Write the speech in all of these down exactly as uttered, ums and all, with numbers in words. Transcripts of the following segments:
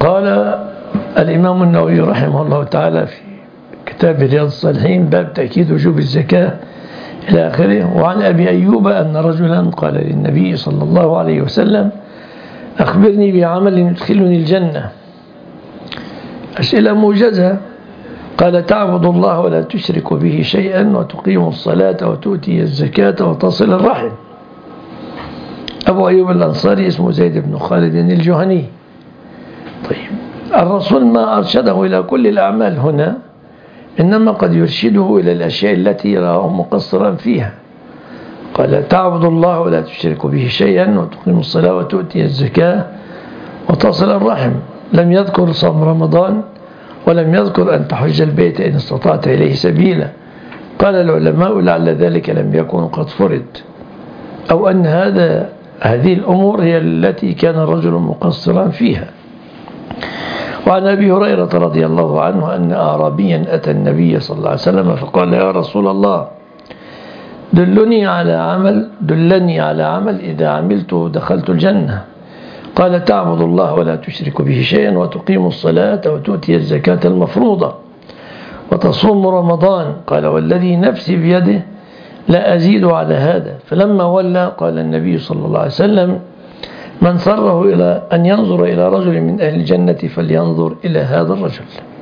قال الإمام النووي رحمه الله تعالى في كتاب رياض الصالحين باب تأكيد وجوب الزكاة إلى آخره. وعن أبي أيوب أن رجلا قال للنبي صلى الله عليه وسلم أخبرني بعمل يدخلني الجنة. أسئلة موجزة. قال تعبد الله ولا تشرك به شيئا وتقيم الصلاة وتؤتي الزكاة وتصل الرحم. أبو أيوب الأنصاري اسمه زيد بن خالد الجهني. طيب الرسول ما أرشده إلى كل الأعمال هنا، إنما قد يرشده إلى الأشياء التي راه مقصرا فيها. قال تعبد الله ولا تشرك به شيئا وتقيم الصلاة وتؤتي الزكاة وتصل الرحم. لم يذكر صوم رمضان ولم يذكر أن تحج البيت إن استطعت إليه سبيلا. قال العلماء لعل ذلك لم يكن قد فرض، أو أن هذا هذه الأمور هي التي كان الرجل مقصرا فيها. وعن أبي هريرة رضي الله عنه أن أعرابيا أتى النبي صلى الله عليه وسلم فقال يا رسول الله دلني على عمل دلني على عمل إذا عملته دخلت الجنة. قال تعبد الله ولا تشرك به شيئا وتقيم الصلاة وتؤتي الزكاة المفروضة وتصوم رمضان. قال والذي نفسي بيده لا أزيد على هذا. فلما ولى قال النبي صلى الله عليه وسلم من سره إلى أن ينظر إلى رجل من أهل الجنة فلينظر إلى هذا الرجل.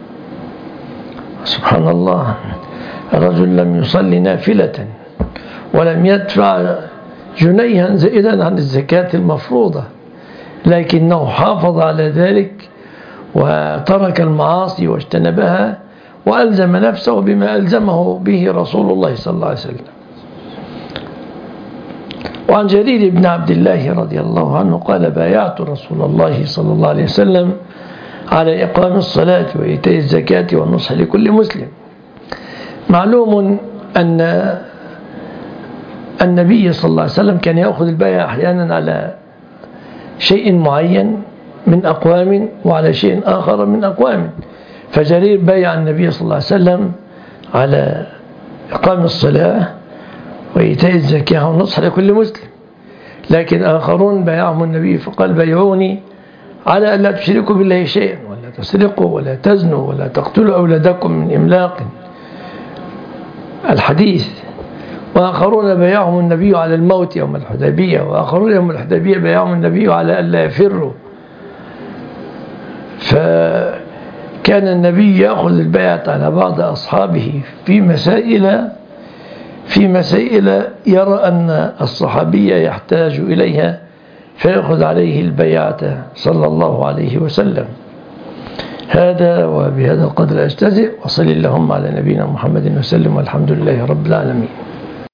سبحان الله، الرجل لم يصلي نافلة ولم يدفع جنيها زائدا عن الزكاة المفروضة، لكنه حافظ على ذلك وترك المعاصي واجتنبها وألزم نفسه بما ألزمه به رسول الله صلى الله عليه وسلم. وعن جرير بن عبد الله رضي الله عنه قال بايعت رسول الله صلى الله عليه وسلم على إقام الصلاة وإيتاء الزكاة والنصح لكل مسلم. معلوم أن النبي صلى الله عليه وسلم كان يأخذ البيعة أحيانا على شيء معين من أقوام وعلى شيء آخر من أقوام. فجرير بايع النبي صلى الله عليه وسلم على إقام الصلاة وإيتاء الزكاة والنصح لكل مسلم، لكن آخرون بايعهم النبي فقال بايعوني على أن لا تشركوا بالله شيئا ولا تسرقوا ولا تزنوا ولا تقتلوا أولادكم من إملاق الحديث. وآخرون بايعهم النبي على الموت يوم الحديبية، وآخرون يوم الحديبية بايعهم النبي على أن لا يفروا. فكان النبي يأخذ البيعة على بعض أصحابه في مسائل في مسائل يرى أن الصحابي يحتاج إليها فيأخذ عليه البيعة صلى الله عليه وسلم. هذا وبهذا القدر أجتزئ، وصل اللهم على نبينا محمد وسلم، والحمد لله رب العالمين.